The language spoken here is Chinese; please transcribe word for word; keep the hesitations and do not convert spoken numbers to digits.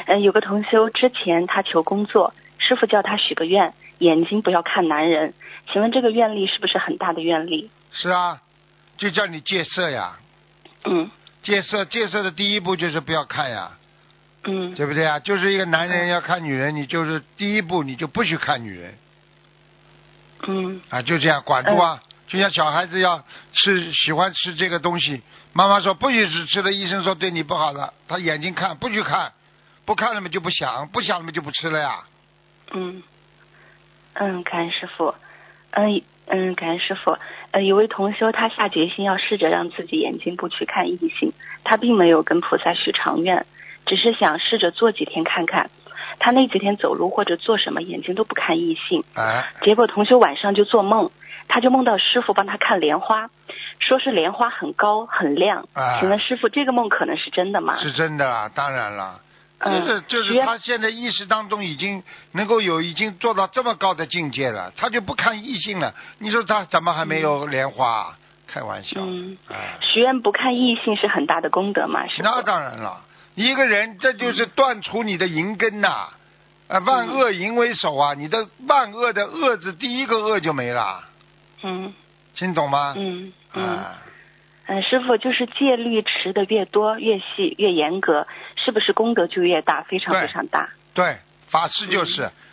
嗯，有个同修之前他求工作，师傅叫他许个愿，眼睛不要看男人。请问这个愿力是不是很大的愿力？ 是啊，就叫你戒色呀。 嗯。 戒色，戒色的第一步就是不要看呀。 嗯。 对不对啊？就是一个男人要看女人，你就是第一步你就不许看女人。 嗯。 啊，就这样管住啊。嗯，就像小孩子要吃喜欢吃这个东西，妈妈说不许吃，吃的医生说对你不好的，他眼睛看不许看，不看了嘛就不想，不想了嘛就不吃了呀。 嗯嗯，感恩师父。嗯嗯，感恩师父。呃，有位同修他下决心要试着让自己眼睛不去看异性，他并没有跟菩萨许长愿，只是想试着做几天看看。他那几天走路或者做什么眼睛都不看异性， 哎， 结果同修晚上就做梦，他就梦到师父帮他看莲花，说是莲花很高很亮。 哎， 请问师父，这个梦可能是真的吗？ 是真的啊，当然了。就是、嗯、就是他现在意识当中已经能够有已经做到这么高的境界了，他就不看异性了。你说他怎么还没有莲花？嗯、开玩笑。 嗯， 哎， 许愿不看异性是很大的功德嘛？是那当然了，一个人这就是断除你的淫根呐、啊，嗯、万恶淫为首啊，你的万恶的恶字第一个恶就没了。 嗯， 听懂吗？ 嗯嗯。 啊嗯，师父，就是戒律持的越多越细越严格，是不是功德就越大，非常非常大？ 对，法师就是、嗯、